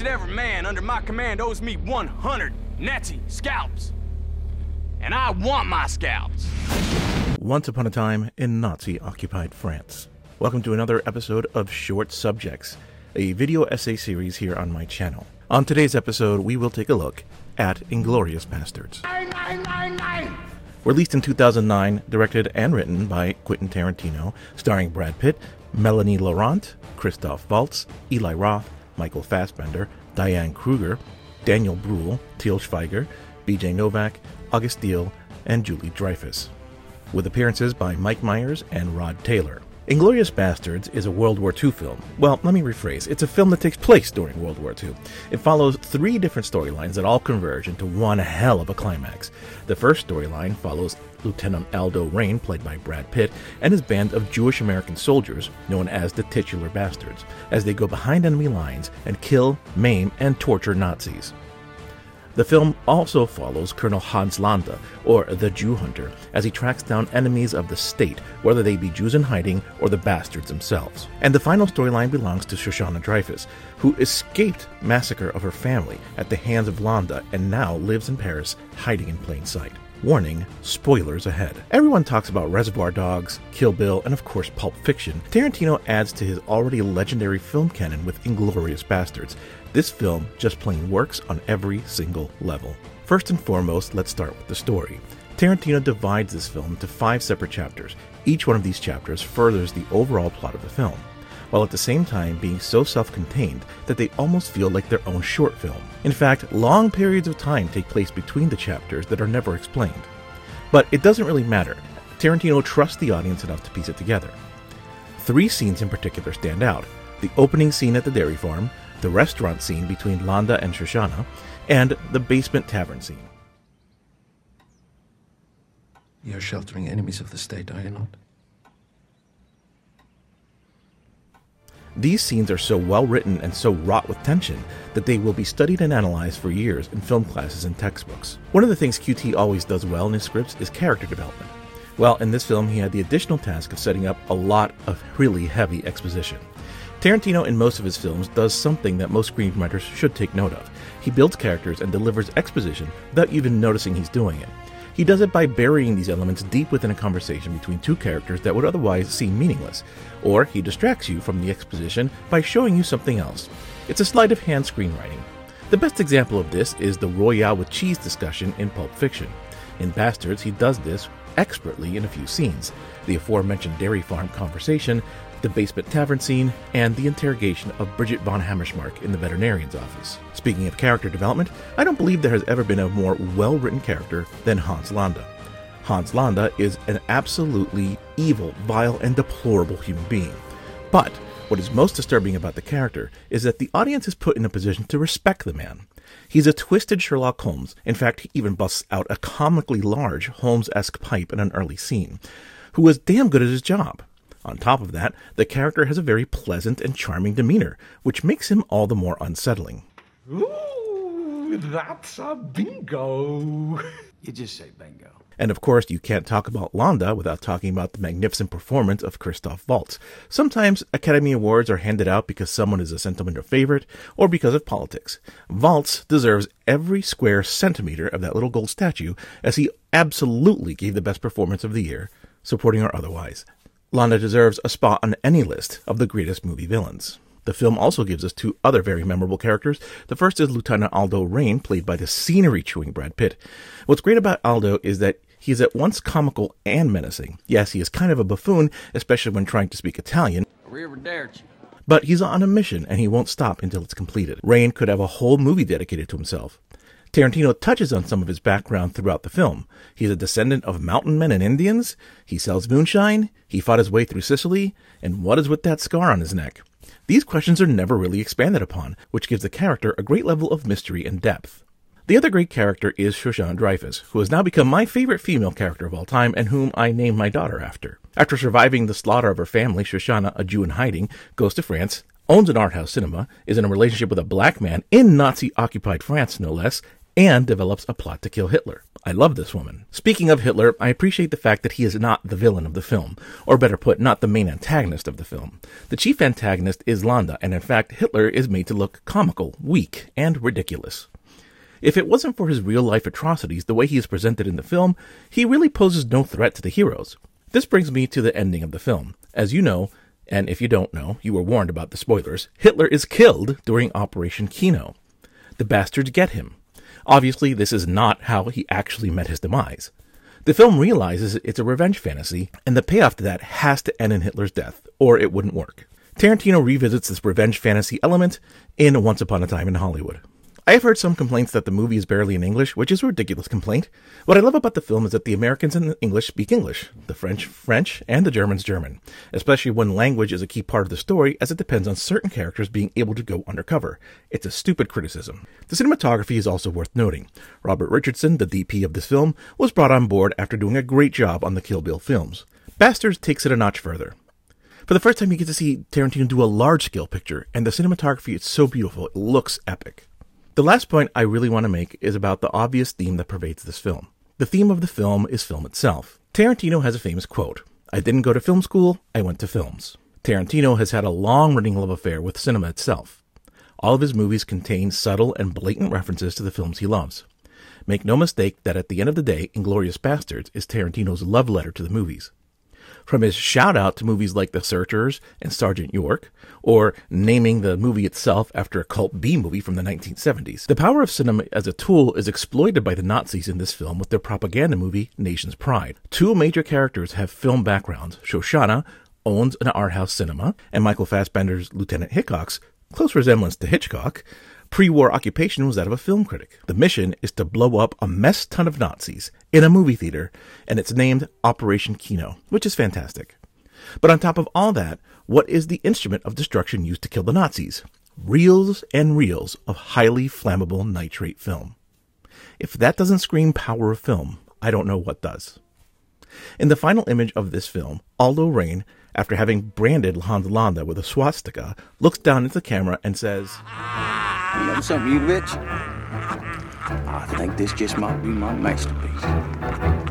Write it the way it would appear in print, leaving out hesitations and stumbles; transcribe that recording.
and every man under my command owes me 100 Nazi scalps. And I want my scalps. Once upon a time in Nazi-occupied France. Welcome to another episode of Short Subjects, a video essay series here on my channel. On today's episode, we will take a look at Inglourious Basterds. Released in 2009, directed and written by Quentin Tarantino, starring Brad Pitt, Melanie Laurent, Christoph Waltz, Eli Roth, Michael Fassbender, Diane Kruger, Daniel Bruhl, Til Schweiger, B.J. Novak, August Diehl, and Julie Dreyfus, with appearances by Mike Myers and Rod Taylor. Inglourious Basterds is a World War II film. Well, let me rephrase. It's a film that takes place during World War II. It follows three different storylines that all converge into one hell of a climax. The first storyline follows Lieutenant Aldo Raine, played by Brad Pitt, and his band of Jewish American soldiers, known as the Titular Bastards, as they go behind enemy lines and kill, maim, and torture Nazis. The film also follows Colonel Hans Landa, or the Jew Hunter, as he tracks down enemies of the state, whether they be Jews in hiding or the bastards themselves. And the final storyline belongs to Shoshana Dreyfus, who escaped massacre of her family at the hands of Landa and now lives in Paris, hiding in plain sight. Warning, spoilers ahead. Everyone talks about Reservoir Dogs, Kill Bill, and of course Pulp Fiction. Tarantino adds to his already legendary film canon with Inglourious Basterds. This film just plain works on every single level. First and foremost, let's start with the story. Tarantino divides this film into 5 separate chapters. Each one of these chapters furthers the overall plot of the film, while at the same time being so self-contained that they almost feel like their own short film. In fact, long periods of time take place between the chapters that are never explained. But it doesn't really matter. Tarantino trusts the audience enough to piece it together. 3 scenes in particular stand out: the opening scene at the dairy farm, the restaurant scene between Landa and Shoshana, and the basement tavern scene. You're sheltering enemies of the state, are you not? These scenes are so well written and so wrought with tension that they will be studied and analyzed for years in film classes and textbooks. One of the things QT always does well in his scripts is character development. Well, in this film he had the additional task of setting up a lot of really heavy exposition. Tarantino in most of his films does something that most screenwriters should take note of. He builds characters and delivers exposition without even noticing he's doing it. He does it by burying these elements deep within a conversation between 2 characters that would otherwise seem meaningless, or he distracts you from the exposition by showing you something else. It's a sleight of hand screenwriting. The best example of this is the Royale with cheese discussion in Pulp Fiction. In Bastards, he does this expertly in a few scenes: the aforementioned dairy farm conversation, the basement tavern scene, and the interrogation of Bridget von Hammersmark in the veterinarian's office. Speaking of character development, I don't believe there has ever been a more well-written character than Hans Landa. Hans Landa is an absolutely evil, vile, and deplorable human being. But what is most disturbing about the character is that the audience is put in a position to respect the man. He's a twisted Sherlock Holmes. In fact, he even busts out a comically large Holmes-esque pipe in an early scene, who was damn good at his job. On top of that, the character has a very pleasant and charming demeanor, which makes him all the more unsettling. Ooh, that's a bingo. You just say bingo. And of course, you can't talk about Landa without talking about the magnificent performance of Christoph Waltz. Sometimes Academy Awards are handed out because someone is a sentimental favorite or because of politics. Waltz deserves every square centimeter of that little gold statue, as he absolutely gave the best performance of the year, supporting or otherwise. Landa deserves a spot on any list of the greatest movie villains. The film also gives us 2 other very memorable characters. The first is Lieutenant Aldo Raine, played by the scenery-chewing Brad Pitt. What's great about Aldo is that he is at once comical and menacing. Yes, he is kind of a buffoon, especially when trying to speak Italian, but he's on a mission and he won't stop until it's completed. Raine could have a whole movie dedicated to himself. Tarantino touches on some of his background throughout the film. He's a descendant of mountain men and Indians, he sells moonshine, he fought his way through Sicily, and what is with that scar on his neck? These questions are never really expanded upon, which gives the character a great level of mystery and depth. The other great character is Shoshana Dreyfus, who has now become my favorite female character of all time and whom I named my daughter after. After surviving the slaughter of her family, Shoshana, a Jew in hiding, goes to France, owns an art house cinema, is in a relationship with a black man in Nazi-occupied France, no less, and develops a plot to kill Hitler. I love this woman. Speaking of Hitler, I appreciate the fact that he is not the villain of the film, or better put, not the main antagonist of the film. The chief antagonist is Landa, and in fact, Hitler is made to look comical, weak, and ridiculous. If it wasn't for his real-life atrocities, the way he is presented in the film, he really poses no threat to the heroes. This brings me to the ending of the film. As you know, and if you don't know, you were warned about the spoilers, Hitler is killed during Operation Kino. The bastards get him. Obviously, this is not how he actually met his demise. The film realizes it's a revenge fantasy, and the payoff to that has to end in Hitler's death, or it wouldn't work. Tarantino revisits this revenge fantasy element in Once Upon a Time in Hollywood. I have heard some complaints that the movie is barely in English, which is a ridiculous complaint. What I love about the film is that the Americans in English speak English, the French, and the Germans German, especially when language is a key part of the story as it depends on certain characters being able to go undercover. It's a stupid criticism. The cinematography is also worth noting. Robert Richardson, the DP of this film, was brought on board after doing a great job on the Kill Bill films. Bastards takes it a notch further. For the first time, you get to see Tarantino do a large-scale picture, and the cinematography is so beautiful, it looks epic. The last point I really want to make is about the obvious theme that pervades this film. The theme of the film is film itself. Tarantino has a famous quote, "I didn't go to film school, I went to films." Tarantino has had a long-running love affair with cinema itself. All of his movies contain subtle and blatant references to the films he loves. Make no mistake that at the end of the day, Inglourious Basterds is Tarantino's love letter to the movies. From his shout-out to movies like The Searchers and Sergeant York, or naming the movie itself after a cult B-movie from the 1970s, the power of cinema as a tool is exploited by the Nazis in this film with their propaganda movie, Nation's Pride. Two major characters have film backgrounds. Shoshana owns an art house cinema, and Michael Fassbender's Lieutenant Hickok's close resemblance to Hitchcock pre-war occupation was that of a film critic. The mission is to blow up a mess ton of Nazis in a movie theater, and it's named Operation Kino, which is fantastic. But on top of all that, what is the instrument of destruction used to kill the Nazis? Reels and reels of highly flammable nitrate film. If that doesn't scream power of film, I don't know what does. In the final image of this film, Aldo Raine, after having branded Hans Landa with a swastika, looks down into the camera and says, "You know something, you rich? I think this just might be my masterpiece."